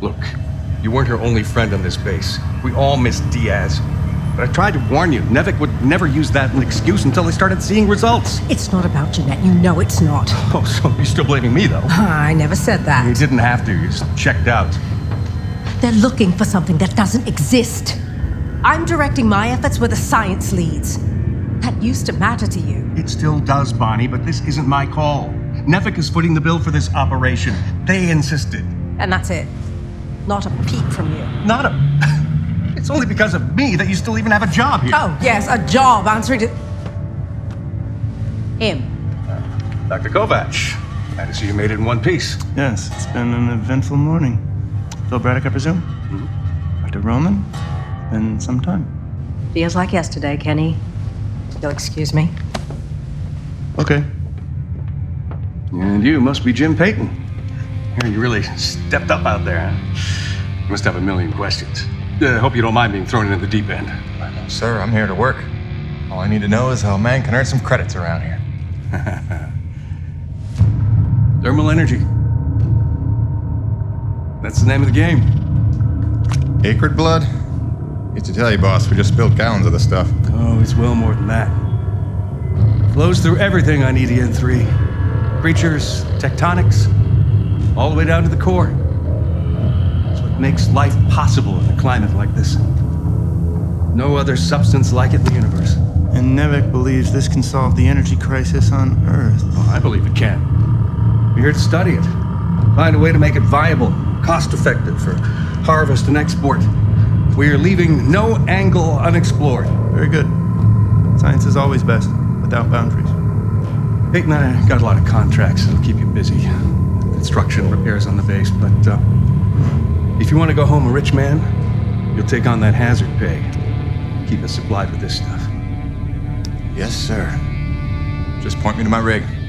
Look, you weren't her only friend on this base. We all miss Diaz. But I tried to warn you. Nevik would never use that as an excuse until they started seeing results. It's not about Jeanette. You know it's not. Oh, so you're still blaming me, though? I never said that. You didn't have to. You just checked out. They're looking for something that doesn't exist. I'm directing my efforts where the science leads. That used to matter to you. It still does, Bonnie, but this isn't my call. Nevik is footing the bill for this operation. They insisted. And that's it. Not a peep from you. Not a... It's only because of me that you still even have a job here. Oh, yes, a job answering to... him. Dr. Kovac, glad to see you made it in one piece. Yes, it's been an eventful morning. Phil Braddock, I presume? Mm-hmm. Dr. Roman? Been some time. Feels like yesterday, Kenny. You'll excuse me. Okay. And you must be Jim Payton. You really stepped up out there, huh? You must have a million questions. I hope you don't mind being thrown into the deep end. Sir, I'm here to work. All I need to know is how a man can earn some credits around here. Thermal energy. That's the name of the game. Acrid blood? Hate to tell you, boss, we just spilled gallons of the stuff. Oh, it's well more than that. Flows through everything on EDN3. Creatures, tectonics, all the way down to the core. It's what makes life possible in a climate like this. No other substance like it in the universe. And Nevik believes this can solve the energy crisis on Earth. Oh, I believe it can. We're here to study it. Find a way to make it viable, cost-effective for harvest and export. We are leaving no angle unexplored. Very good. Science is always best, without boundaries. Peyton and I got a lot of contracts that'll keep you busy. Construction, repairs on the base, but if you want to go home a rich man, you'll take on that hazard pay. Keep us supplied with this stuff. Yes, sir. Just point me to my rig.